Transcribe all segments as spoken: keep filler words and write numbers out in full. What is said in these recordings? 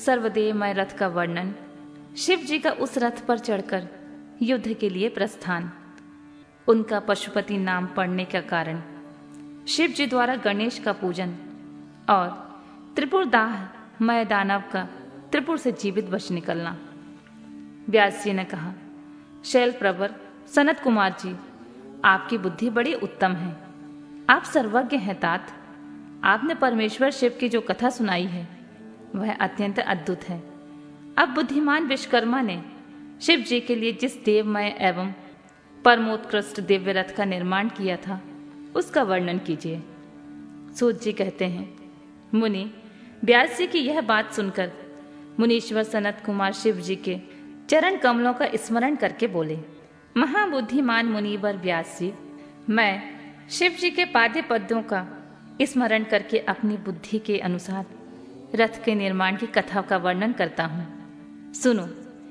सर्वदेवमय रथ का वर्णन, शिव जी का उस रथ पर चढ़कर युद्ध के लिए प्रस्थान, उनका पशुपति नाम पड़ने का कारण, शिव जी द्वारा गणेश का पूजन और त्रिपुरदाह मय दानव का त्रिपुर से जीवित बच निकलना। व्यास जी ने कहा, शैल प्रवर सनत कुमार जी, आपकी बुद्धि बड़ी उत्तम है। आप सर्वज्ञ हैं तात। आपने परमेश्वर शिव की जो कथा सुनाई है वह अत्यंत अद्भुत है। अब बुद्धिमान विश्वकर्मा ने शिव जी के लिए जिस देवमय एवं परमोत्कृष्ट दिव्य रथ का निर्माण किया था उसका वर्णन कीजिए। सूत जी कहते हैं, मुनि, व्यास जी की यह बात सुनकर मुनीश्वर सनत कुमार शिव जी के चरण कमलों का स्मरण करके बोले, महाबुद्धिमान मुनिवर व्यास जी, मैं शिव जी के पाद्य पद्यों का स्मरण करके अपनी बुद्धि के अनुसार रथ के निर्माण की कथा का वर्णन करता हूँ। सुनो।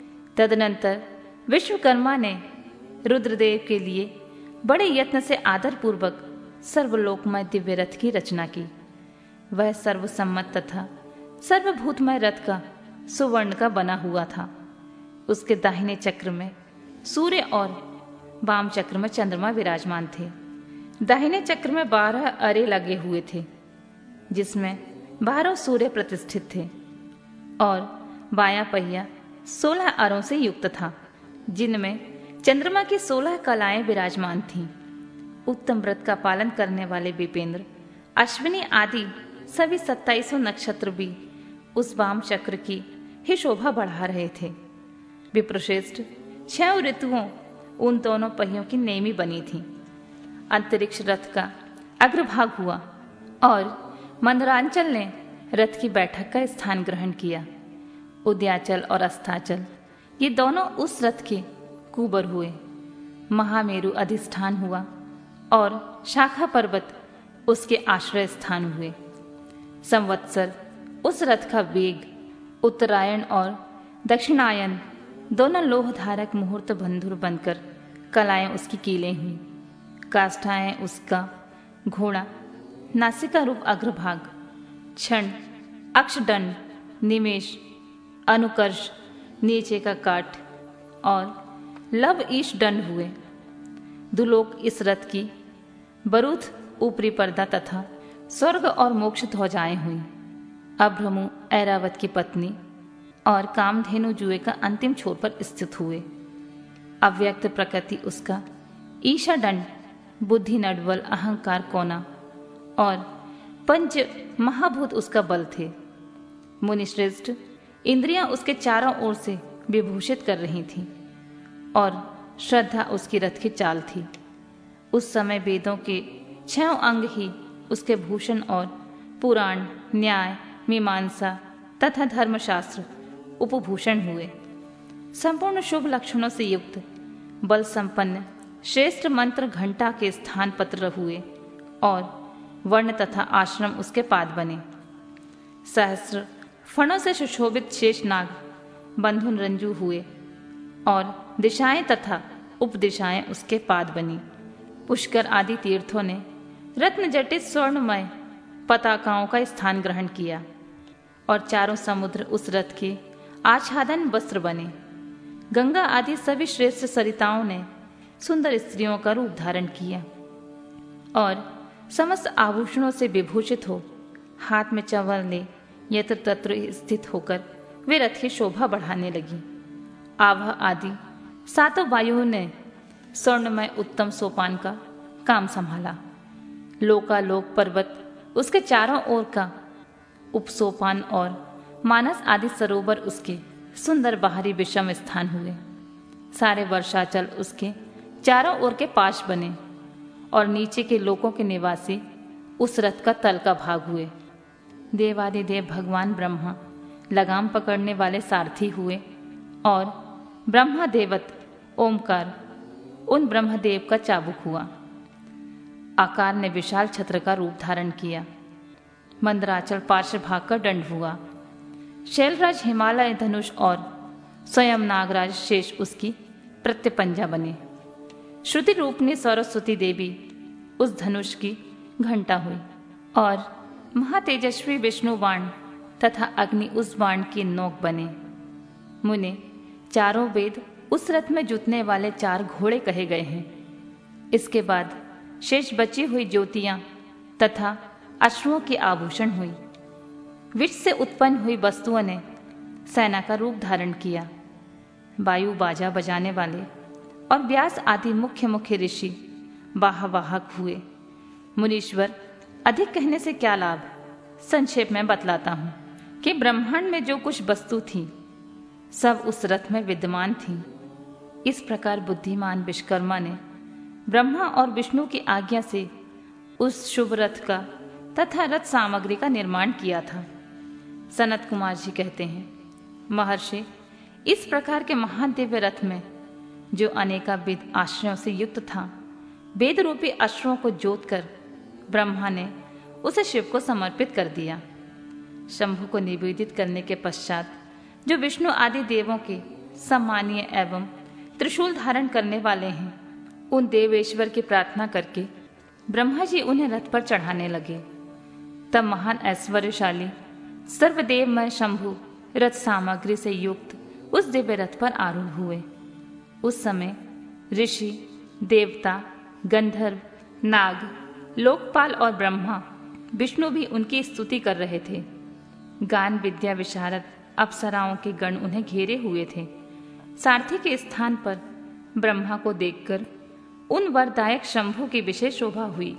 तदनंतर विश्वकर्मा ने रुद्रदेव के लिए बड़े यत्न से आदर पूर्वक सर्वलोकमय दिव्य रथ की रचना की। वह सर्वसम्मत तथा सर्वभूतमय रथ का सुवर्ण का बना हुआ था। उसके दाहिने चक्र में सूर्य और वाम चक्र में चंद्रमा विराजमान थे। दाहिने चक्र में बारह अरे लगे हुए थे जिसमें बारह सूर्य प्रतिष्ठित थे और बायां पहिया सोलह अरों से युक्त था जिनमें चंद्रमा की सोलह कलाएं विराजमान थीं। उत्तम व्रत का पालन करने वाले विपेंद्र, अश्विनी आदि सभी सत्ताईसों नक्षत्र भी उस वाम चक्र की ही शोभा बढ़ा रहे थे। विप्रश्रेष्ठ छह ऋतुओं उन दोनों पहियों की नेमी बनी थी। अंतरिक्ष रथ का अग्रभाग हुआ और मंदरांचल ने रथ की बैठक का स्थान ग्रहण किया। उद्याचल और अस्ताचल ये दोनों उस रथ के कुबर हुए। महामेरु अधिष्ठान हुआ और शाखा पर्वत उसके आश्रय स्थान हुए। संवत्सर उस रथ का वेग, उत्तरायण और दक्षिणायन दोनों लोहधारक मुहूर्त बंधुर बनकर कलाएं उसकी कीलें हुई। काष्ठाएं उसका घोड़ा, नासिका रूप अग्रभाग, क्षण, अक्षदंड, निमेष, अनुकर्ष नीचे का काठ और लव ईश दंड हुए। दुलोक इस रथ की बरूथ ऊपरी पर्दा तथा स्वर्ग और मोक्ष ध्वजाएं हुई। अभ्रमु ऐरावत की पत्नी और कामधेनु जुए का अंतिम छोर पर स्थित हुए। अव्यक्त प्रकृति उसका ईशा दंड, बुद्धि नडबल, अहंकार कोना और पंच महाभूत उसका बल थे। मुनिश्रेष्ठ इंद्रियां उसके चारों ओर से विभूषित कर रही थीं और श्रद्धा उसकी रथ की चाल थी। उस समय वेदों के छह अंग ही उसके भूषण और पुराण, न्याय, मीमांसा तथा धर्मशास्त्र उपभूषण हुए। संपूर्ण शुभ लक्षणों से युक्त बल संपन्न श्रेष्ठ मंत्र घंटा के स्थान पत्र हुए और वर्ण तथा आश्रम उसके पाद बने। सहस्र फणों से सुशोभित शेषनाग बंधुन रंजू हुए और दिशाएं तथा उपदिशाएं उसके पाद बनी। पुष्कर आदि तीर्थों ने रत्न जटित स्वर्णमय पताकाओं का स्थान ग्रहण किया और चारों समुद्र उस रथ के आच्छादन वस्त्र बने। गंगा आदि सभी श्रेष्ठ सरिताओं ने सुंदर स्त्रियों का रूप धारण किया और समस्त आभूषणों से विभूषित हो हाथ में चंवल ले यत्र तत्र स्थित होकर वे रथ की शोभा बढ़ाने लगी। आभा आदि सातों वायुओं ने स्वर्णमय उत्तम सोपान का काम संभाला। लोकालोक पर्वत उसके चारों ओर का उपसोपान और मानस आदि सरोवर उसके सुंदर बाहरी विषम स्थान हुए। सारे वर्षाचल उसके चारों ओर के पाश बने और नीचे के लोकों के निवासी उस रथ का तल का भाग हुए। देवादिदेव भगवान ब्रह्मा लगाम पकड़ने वाले सारथी हुए और ब्रह्मा देवत ओमकार उन ब्रह्मदेव का चाबुक हुआ। आकार ने विशाल छत्र का रूप धारण किया। मंदराचल पार्श्व भाग का दंड हुआ। शैलराज हिमालय धनुष और स्वयं नागराज शेष उसकी प्रत्यपंजा बने। श्रुति रूपनी सरस्वती देवी उस धनुष की घंटा हुई और महातेजस्वी विष्णुवाण तथा अग्नि उस बाण की नोक बने। मुने, चारों वेद उस रथ में जुतने वाले चार घोड़े कहे गए हैं। इसके बाद शेष बची हुई ज्योतियां तथा अश्रुओं की आभूषण हुई। विष से उत्पन्न हुई वस्तुओं ने सेना का रूप धारण किया। वायु बाजा बजाने वाले और व्यास आदि मुख्य मुख्य ऋषि वाह वाहक हुए। मुनीश्वर, अधिक कहने से क्या लाभ, संक्षेप में बतलाता हूं कि ब्रह्मांड में जो कुछ वस्तु थी सब उस रथ में विद्यमान थी। इस प्रकार बुद्धिमान विश्वकर्मा ने ब्रह्मा और विष्णु की आज्ञा से उस शुभ रथ का तथा रथ सामग्री का निर्माण किया था। सनत कुमार जी कहते हैं, महर्षि, इस प्रकार के महान दिव्य रथ में जो अनेकाविध आश्रयों से युक्त था, वेद रूपी अश्रुओं को जोत कर ब्रह्मा ने उसे शिव को समर्पित कर दिया। शंभु को निवेदित करने के पश्चात जो विष्णु आदि देवों के सम्मानीय एवं त्रिशूल धारण करने वाले हैं, उन देवेश्वर की प्रार्थना करके ब्रह्मा जी उन्हें रथ पर चढ़ाने लगे। तब महान ऐश्वर्यशाली सर्वदेवमय शंभु रथ सामग्री से युक्त उस दिव्य रथ पर आरूढ़ हुए। उस समय ऋषि, देवता, गंधर्व, नाग, लोकपाल और ब्रह्मा विष्णु भी उनकी स्तुति कर रहे थे। गान विद्या विशारद अप्सराओं के गण उन्हें घेरे हुए थे। सारथी के स्थान पर ब्रह्मा को देखकर उन वरदायक शंभु की विशेष शोभा हुई।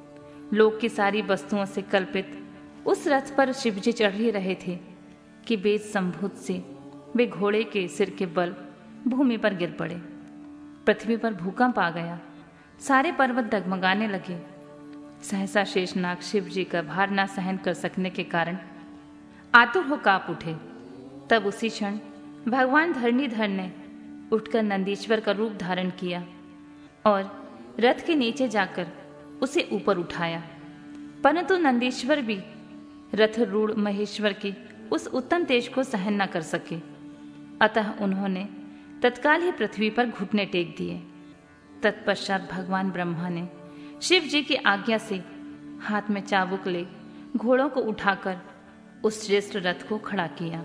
लोक की सारी वस्तुओं से कल्पित उस रथ पर शिवजी चढ़ ही रहे थे कि वेद संभूत से वे घोड़े के सिर के बल भूमि पर गिर पड़े। पृथ्वी पर भूकंप आ गया। सारे पर्वत डगमगाने लगे। सहसा शेषनाग शिव जी का भार न सहन कर सकने के कारण आतुर हो कांप उठे। तब उसी क्षण भगवान धरणीधर ने उठकर नंदीश्वर का रूप धारण किया और रथ के नीचे जाकर उसे ऊपर उठाया। परंतु नंदीश्वर भी रथ रूढ़ महेश्वर के उस उत्तम तेज को सहन न कर सके। अतः उन्होंने तत्काल ही पृथ्वी पर घुटने टेक दिए। तत्पश्चात भगवान ब्रह्मा ने शिव जी की आज्ञा से हाथ में चाबुक ले घोड़ों को उठाकर उस श्रेष्ठ रथ को खड़ा किया।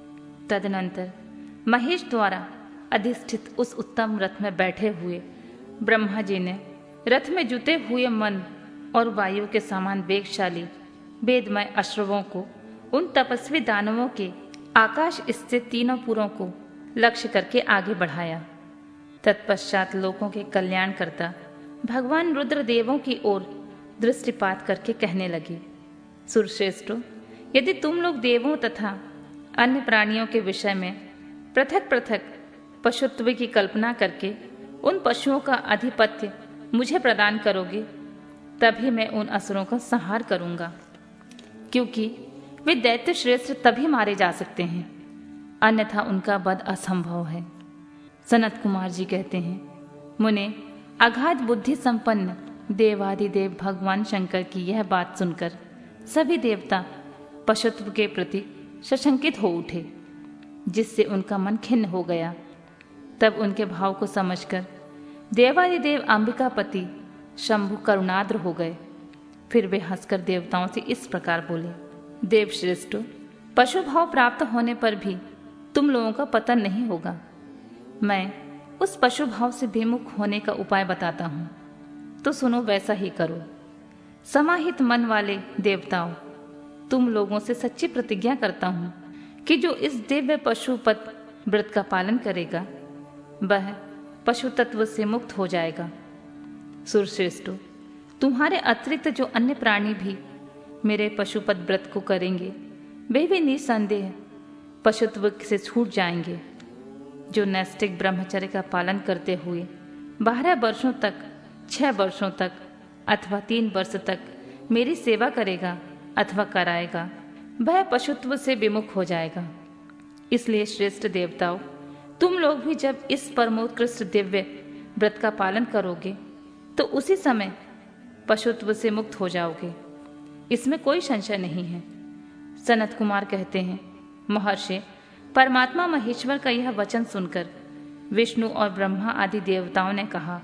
तदनंतर महेश द्वारा अधिष्ठित उस उत्तम रथ में बैठे हुए ब्रह्मा जी ने रथ में जुटे हुए मन और वायु के समान वेगशाली वेदमय अश्रवों को उन तपस्वी दानवों के आकाश स्थित तीनों पुरों को लक्ष्य करके आगे बढ़ाया। तत्पश्चात लोकों के कल्याण करता भगवान रुद्रदेवों की ओर दृष्टिपात करके कहने लगे, सुरश्रेष्ठो, यदि तुम लोग देवों तथा अन्य प्राणियों के विषय में पृथक पृथक पशुत्व की कल्पना करके उन पशुओं का आधिपत्य मुझे प्रदान करोगे, तभी मैं उन असुरों का संहार करूंगा, क्योंकि वे दैत्य श्रेष्ठ तभी मारे जा सकते हैं, अन्यथा उनका वध असंभव है। सनत कुमार जी कहते हैं, मुने, अगाध बुद्धि संपन्न देवादिदेव भगवान शंकर की यह बात सुनकर सभी देवता पशुत्व के प्रति सशंकित हो उठे, जिससे उनका मन खिन्न हो गया। तब उनके भाव को समझकर देवादिदेव अंबिकापति शंभु करुणाद्र हो गए। फिर वे हंसकर देवताओं से इस प्रकार बोले, देवश्रेष्ठ, पशु भाव प्राप्त होने पर भी तुम लोगों का पतन नहीं होगा। मैं उस पशु भाव से विमुख होने का उपाय बताता हूं, तो सुनो, वैसा ही करो। समाहित मन वाले देवताओं, तुम लोगों से सच्ची प्रतिज्ञा करता हूं कि जो इस दिव्य पशुपत व्रत का पालन करेगा वह पशु तत्व से मुक्त हो जाएगा। सुरश्रेष्ठो, तुम्हारे अतिरिक्त जो अन्य प्राणी भी मेरे पशुपत व्रत को करेंगे वे भी निसंदेह पशुत्व से छूट जाएंगे। जो नैष्ठिक ब्रह्मचर्य का पालन करते हुए बारह वर्षों तक, छह वर्षों तक अथवा तीन वर्ष तक मेरी सेवा करेगा अथवा कराएगा, वह पशुत्व से विमुख हो जाएगा। इसलिए श्रेष्ठ देवताओं, तुम लोग भी जब इस परमोत्कृष्ट दिव्य व्रत का पालन करोगे तो उसी समय पशुत्व से मुक्त हो जाओगे, इसमें कोई संशय नहीं है। सनत कुमार कहते हैं, महर्षि, परमात्मा महेश्वर का यह वचन सुनकर विष्णु और ब्रह्मा आदि देवताओं ने कहा,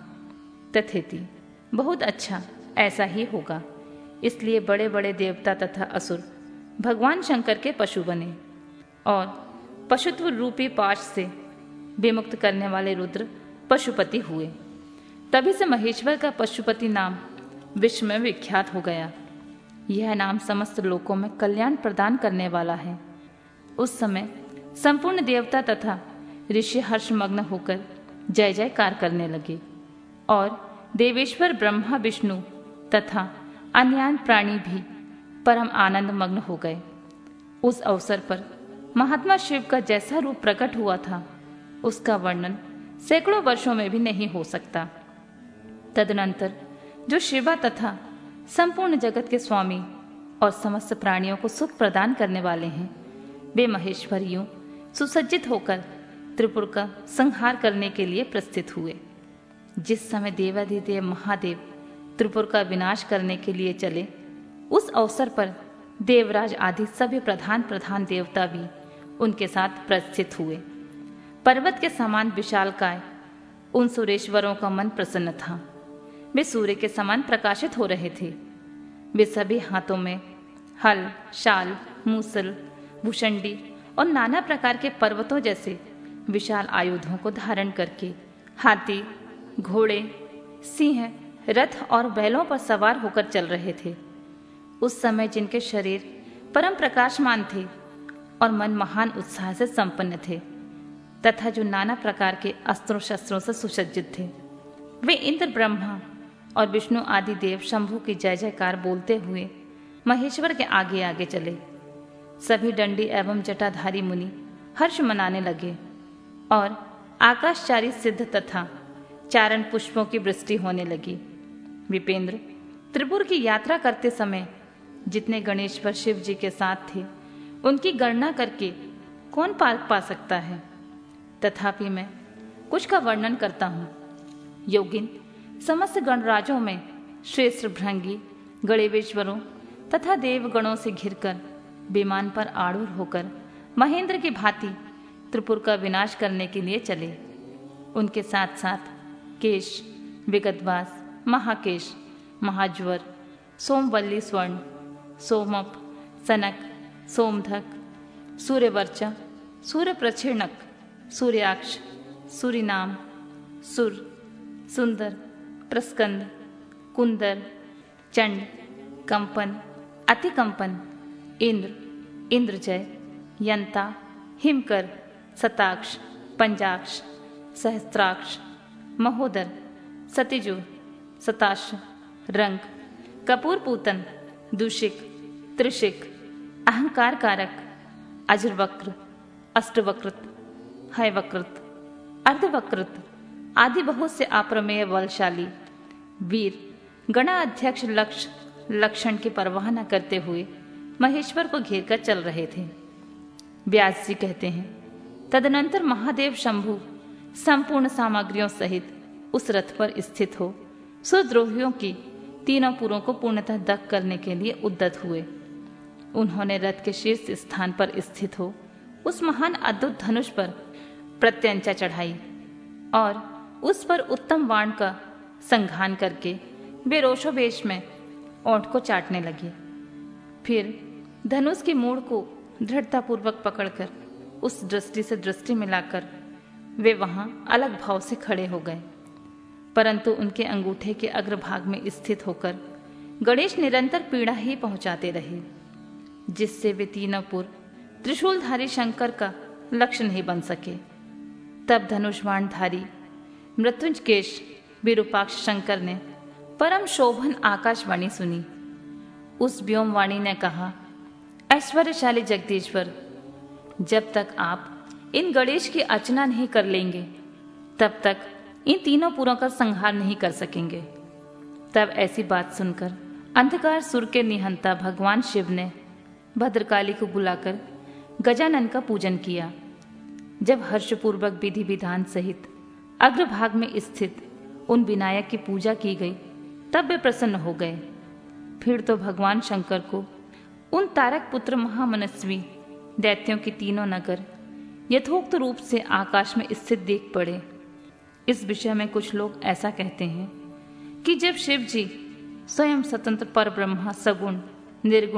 तथेति, बहुत अच्छा, ऐसा ही होगा। इसलिए बड़े बड़े देवता तथा असुर भगवान शंकर के पशु बने और पशुत्व रूपी पाश से विमुक्त करने वाले रुद्र पशुपति हुए। तभी से महेश्वर का पशुपति नाम विश्व में विख्यात हो गया। यह नाम समस्त लोकों में कल्याण प्रदान करने वाला है। उस समय संपूर्ण देवता तथा ऋषि हर्षमग्न होकर जय जयकार करने लगे और देवेश्वर ब्रह्मा विष्णु तथा अन्य प्राणी भी परम आनंद मग्न हो गए। उस अवसर पर महात्मा शिव का जैसा रूप प्रकट हुआ था उसका वर्णन सैकड़ों वर्षों में भी नहीं हो सकता। तदनंतर जो शिवा तथा संपूर्ण जगत के स्वामी और समस्त प्राणियों को सुख प्रदान करने वाले हैं, वे महेश्वर यूं सुसज्जित होकर त्रिपुर का संहार करने के लिए प्रस्थित हुए। जिस समय देवाधिदेव महादेव त्रिपुर का विनाश करने के लिए चले, उस अवसर पर देवराज आदि सभी प्रधान प्रधान देवता भी उनके साथ प्रस्थित हुए। पर्वत के समान विशालकाय उन सुरेश्वरों का मन प्रसन्न था। वे सूर्य के समान प्रकाशित हो रहे थे। वे सभी हाथों में हल, शाल, मूसल, भूषंडी और नाना प्रकार के पर्वतों जैसे विशाल आयुधों को धारण करके हाथी, घोड़े, सिंह, रथ और बैलों पर सवार होकर चल रहे थे। उस समय जिनके शरीर परम प्रकाशमान थे और मन महान उत्साह से संपन्न थे तथा जो नाना प्रकार के अस्त्रों शस्त्रों से सुसज्जित थे, वे इंद्र, ब्रह्मा और विष्णु आदि देव शंभु की जय जयकार बोलते हुए महेश्वर के आगे आगे चले। सभी दंडी एवं जटाधारी मुनि हर्ष मनाने लगे और आकाशचारी सिद्ध तथा चारण पुष्पों की वृष्टि होने लगी। विपेंद्र, त्रिपुर की यात्रा करते समय जितने गणेश्वर शिव जी के साथ थे, उनकी गणना करके कौन पार पा सकता है। तथापि मैं कुछ का वर्णन करता हूँ। योगिन, समस्त गणराजों में श्रेष्ठ भृंगी गणेश्वरों तथा देवगणों से घिरकर विमान पर आरूढ़ होकर महेंद्र की भांति त्रिपुर का विनाश करने के लिए चले। उनके साथ साथ केश, विगतवास, महाकेश, महाज्वर, सोमवल्ली स्वर्ण, सोमप, सनक, सोमधक, सूर्यवर्चा, सूर्य प्रच्छिणक, सूर्याक्ष, सूरीनाम, सुर, सुंदर, प्रस्कंद, कुंदर, चंड, कंपन, अतिकंपन, इंद्र, इंद्रजय, यंता, हिमकर, सताक्ष, पंजाक्ष, सहस्त्राक्ष, महोदर, सतिजु, सताश, रंग, कपूरपूतन, दूषिक, त्रिशिक, अहंकार कारक, अजरवक्र, अष्टवक्रत, हयवक्रत, अर्धवक्रत आदि बहुत से अप्रमेय बलशाली वीर गणाध्यक्ष लक्ष्य लक्षण की परवाह न करते हुए महेश्वर को घेर कर चल रहे थे। व्यास जी कहते हैं, तदनंतर महादेव शंभु संपूर्ण सामग्रियों सहित उस रथ पर स्थित हो सुद्रोहियों की तीनों पुरों को पूर्णतः दग्ध करने के लिए उद्यत हुए। उन्होंने रथ के शीर्ष स्थान पर स्थित हो उस महान अद्भुत धनुष पर प्रत्यंचा चढ़ाई और उस पर उत्तम बाण का संघान करके वे रोषोवेश में ओंठ को चाटने लगे। फिर धनुष की मूड़ को दृढ़तापूर्वक पकड़कर उस दृष्टि से दृष्टि मिलाकर वे वहां अलग भाव से खड़े हो गए। परंतु उनके अंगूठे के अग्रभाग में स्थित होकर गणेश निरंतर पीड़ा ही पहुंचाते रहे, जिससे वे तीनों पुर त्रिशूलधारी शंकर का लक्ष्य नहीं बन सके। तब धनुष्बाणधारी मृत्युंजकेश विरूपाक्ष शंकर ने परम शोभन आकाशवाणी सुनी। उस व्योमवाणी ने कहा, ऐश्वर्यशाली जगदीश्वर, जब तक आप इन गणेश की अर्चना नहीं कर लेंगे तब तक इन तीनों पुरों का संहार नहीं कर सकेंगे। तब ऐसी बात सुनकर अंधकार सुर के निहंता भगवान शिव ने भद्रकाली को बुलाकर गजानन का पूजन किया। जब हर्षपूर्वक विधि विधान सहित अग्रभाग में स्थित उन विनायक की पूजा की गई, तब वे प्रसन्न हो गए। फिर तो भगवान शंकर को उन तारक पुत्र महामनस्वी दैत्यों के तीनों नगर यथोक्त रूप से आकाश में स्थित देख पड़े। इस विषय में कुछ लोग ऐसा कहते हैं कि जब शिव जी स्वयं स्वतंत्र पर ब्रह्मा सगुण, निर्गुण,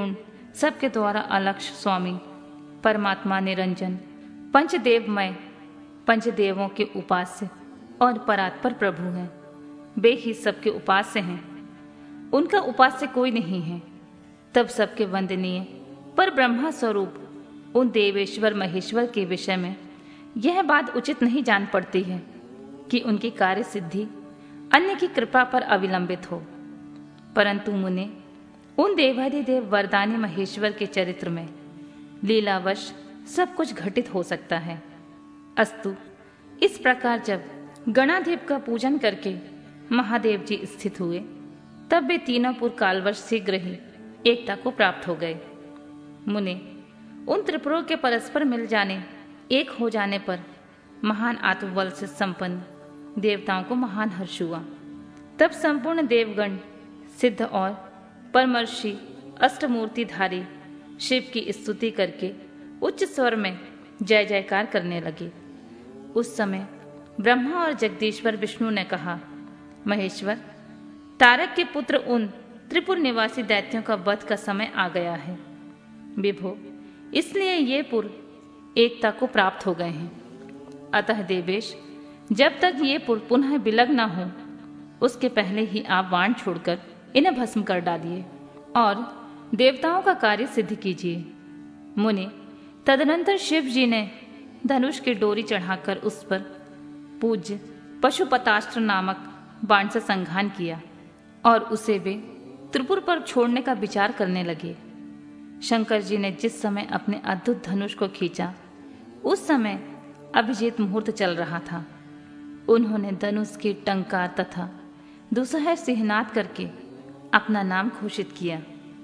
सबके द्वारा अलक्ष्य स्वामी, परमात्मा निरंजन, पंचदेवमय, पंचदेवों के उपास्य और परात्पर प्रभु हैं। वे ही सबके उपास्य हैं, उनका उपास्य कोई नहीं है। तब सबके वंदनीय पर ब्रह्मा स्वरूप उन देवेश्वर महेश्वर के विषय में यह बात उचित नहीं जान पड़ती है कि उनकी कार्य सिद्धि अन्य की कृपा पर अविलंबित हो, परंतु मुने उन देवाधिदेव वरदानी महेश्वर के चरित्र में लीलावश सब कुछ घटित हो सकता है। अस्तु, इस प्रकार जब गणाधिप का पूजन करके महादेव जी स्थित हुए, तब वे तीनों पुर कालवश शीघ्र ही एकता को प्राप्त हो गए। मुने, उन त्रिपुरों के परस्पर मिल जाने, एक हो जाने पर महान आत्मबल से संपन्न देवताओं को महान हर्ष हुआ। तब संपूर्ण देवगण सिद्ध और परमर्षि अष्टमूर्तिधारी शिव की स्तुति करके उच्च स्वर में जय जयकार करने लगे। उस समय ब्रह्मा और जगदीश्वर विष्णु ने कहा, महेश्वर, तारक के पुत्र उन त्रिपुर निवासी दैत्यों का वध का समय आ गया है। विभो, इसलिए ये पुर एकता को प्राप्त हो गए हैं। अतः देवेश, जब तक ये पुर पुनः विलग न हो, उसके पहले ही आप बाण छोड़कर इन्हें भस्म कर डालिए और देवताओं का कार्य सिद्ध कीजिए। मुनि, तदनंतर शिव जी ने धनुष की डोरी चढ़ाकर उस पर पूज्य पशुपतास्त्र नामक बाण से संघान किया और उसे वे त्रिपुर पर छोड़ने का विचार करने लगे। शंकर जी ने जिस समय अपने अद्भुत धनुष को खींचा, उस समय अभिजीत मुहूर्त चल रहा था। उन्होंने धनुष की टंकार तथा दुसहर सिहनाद करके अपना नाम घोषित किया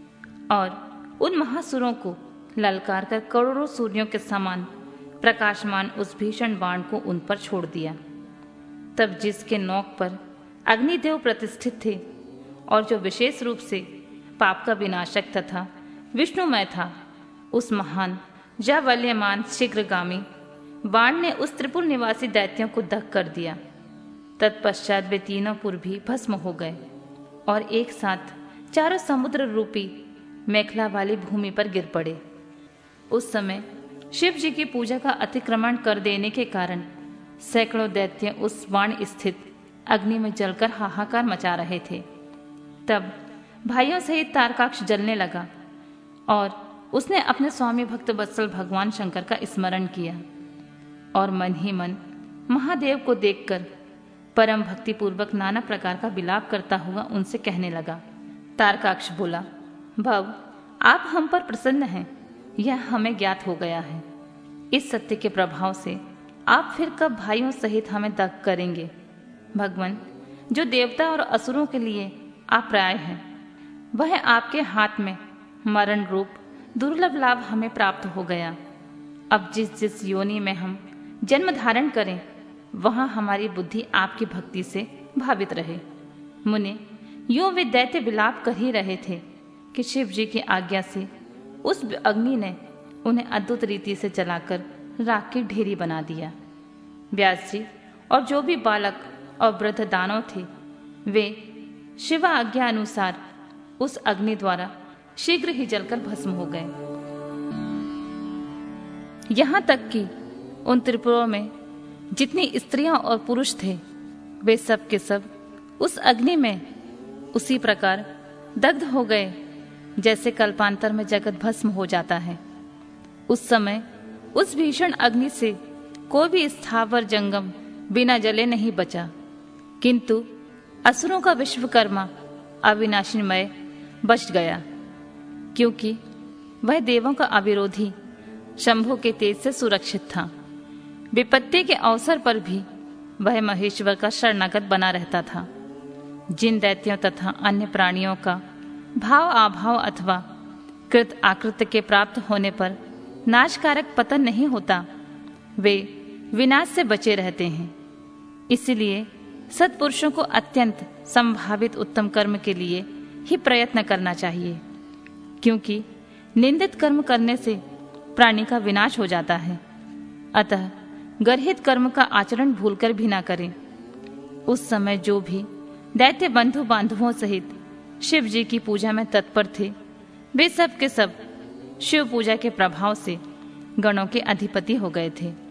और उन महासुरों को ललकार कर करोड़ों सूर्यों के समान प्रकाशमान उस भीषण बाण को उन पर छोड़ दिया। तब जिसके नोक पर अग्निदेव प्रतिष्ठित थे और जो विशेष रूप से पाप का विनाशक तथा विष्णुमय था, उस महान जावल्यमान शीघ्रगामी बाण ने उस त्रिपुर निवासी दैत्यों को दग्ध कर दिया। तत्पश्चात वे तीनों पुर भी भस्म हो गए और एक साथ चारों समुद्र रूपी मेखला वाली भूमि पर गिर पड़े। उस समय शिव जी की पूजा का अतिक्रमण कर देने के कारण सैकड़ों दैत्य उस बाण स्थित अग्नि में जलकर हाहाकार मचा रहे थे। तब भाइयों सहित तारकाक्ष जलने लगा और उसने अपने स्वामी भक्त वत्सल भगवान शंकर का स्मरण किया और मन ही मन महादेव को देखकर परम भक्ति पूर्वक नाना प्रकार का विलाप करता हुआ उनसे कहने लगा। तारकाक्ष बोला, भव, आप हम पर प्रसन्न हैं, यह हमें ज्ञात हो गया है। इस सत्य के प्रभाव से आप फिर कब भाइयों सहित हमें दग्ध करेंगे? भगवान, जो देवता और असुरों के लिए आप प्राय हैं, वह आपके हाथ में मरण रूप दुर्लभ लाभ हमें प्राप्त हो गया। अब जिस जिस योनि में हम जन्म धारण करें, वहां हमारी बुद्धि आपकी भक्ति से भावित रहे। मुने, यूं वे दैत्य विलाप कर ही रहे थे कि शिव जी की आज्ञा से उस अग्नि ने उन्हें अद्भुत रीति से जलाकर राख की ढेरी बना दिया। व्यास जी और जो भी बालक और वृद्ध दानव थे, वे शिवा आज्ञा अनुसार उस अग्नि द्वारा शीघ्र ही जलकर भस्म हो गए। यहां तक कि उन त्रिपुरों में जितनी स्त्रियां और पुरुष थे, वे सब के सब उस अग्नि में उसी प्रकार दग्ध हो गए जैसे कल्पांतर में जगत भस्म हो जाता है। उस समय उस भीषण अग्नि से कोई भी स्थावर जंगम बिना जले नहीं बचा, किंतु असुरों का विश्वकर्मा अविनाशीमय बच गया, क्योंकि वह देवों का अविरोधी शंभु के तेज से सुरक्षित था। विपत्ति के अवसर पर भी वह महेश्वर का शरणागत बना रहता था। जिन दैत्यों तथा अन्य प्राणियों का भाव आभाव अथवा कृत आकृत के प्राप्त होने पर नाशकारक पतन नहीं होता, वे विनाश से बचे रहते हैं। इसलिए सत्पुरुषों को अत्यंत संभावित उत्तम कर्म के लिए ही प्रयत्न करना चाहिए, क्योंकि निंदित कर्म करने से प्राणी का विनाश हो जाता है। अतः गर्हित कर्म का आचरण भूलकर भी ना करें। उस समय जो भी दैत्य बंधु बांधवों सहित शिव जी की पूजा में तत्पर थे, वे सब के सब शिव पूजा के प्रभाव से गणों के अधिपति हो गए थे।